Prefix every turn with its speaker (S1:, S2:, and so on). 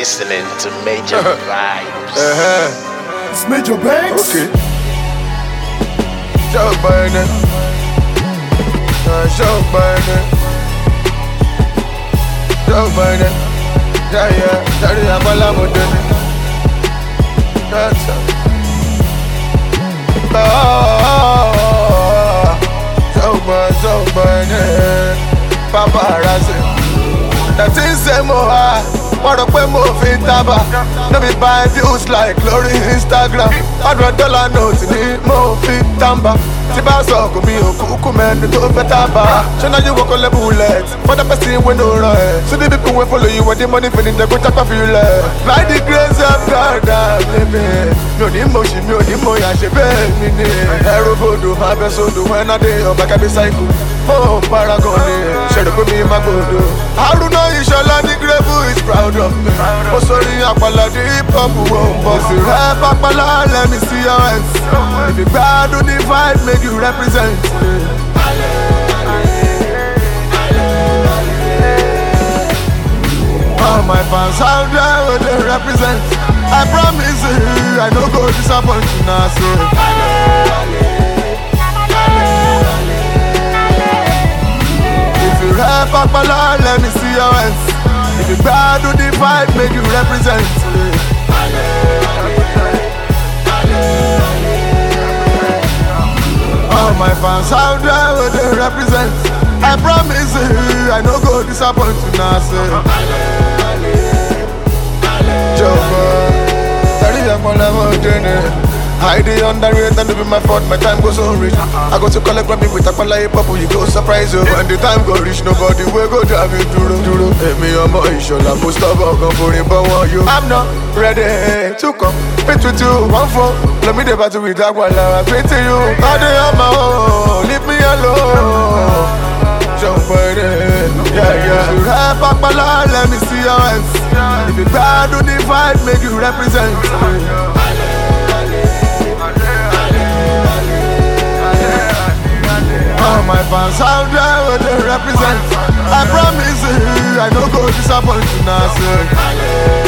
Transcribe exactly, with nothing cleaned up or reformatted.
S1: listening to Major Vibes.
S2: Uh-huh.
S3: It's Major Banks.
S2: Okay. Joe Biden. Uh, Joe Biden. Joe Biden. Yeah, yeah. Daddy, I'm a lamb. That's it. Oh, Joe Biden, Joe Biden. Paparazzi. That thing say more high. What up when more fit taba? No be buy views like glory Instagram. Hundred dollar notes ni mo fit tamba. Tiba so ko mi o kuku men to fit taba. So now you walk on the bullet for the person we no run. So the people we follow you with the money feeling they go tap off you like. By the grace of God I'm living. Mi ò ní mo ṣì mi ò ní mo yà ṣe bẹ́ẹ̀ mi ni. Ẹrú bodò máa bẹ́ sódò when I dey on back at the cycle. Mo paragon ni ṣẹ̀rù pé mi máa gbòdò. Haruna Ìṣọ̀lá ní Gravel is proud of me. Mo sọrí àpàlà di hip hop won't bust. If you rap àpàlà, let me see your hands. If you gbádùn the vibe, make you represent. All my fans out there will they represent. I promise you, I no go disappoint you now. So. If you rap àpàlà, let me see your hands. If you gbádùn the vibe, make you represent. All my fans out there will they represent. I promise you, I no go disappoint you now. Say, Joker, thirty years more level journey. I dey underrate and be my fault, my time goes so rich. I go to collect from me with a pala hip hop, you go surprise you. When the time go reach, nobody will go drive you duro duro. Hey, me on my Ìṣọ̀lá, post up, I'm going for it, but want you. I'm not ready to come. Fit with you, one phone. Let me dey battle with that while I fit to you. I dey on my own, leave me alone. Jump right in, yeah, yeah. If you rap àpàlà, let me see your hands. If you gbádùn the vibe, make you represent. All my fans out there will they represent. I promise you, I no go disappoint you now.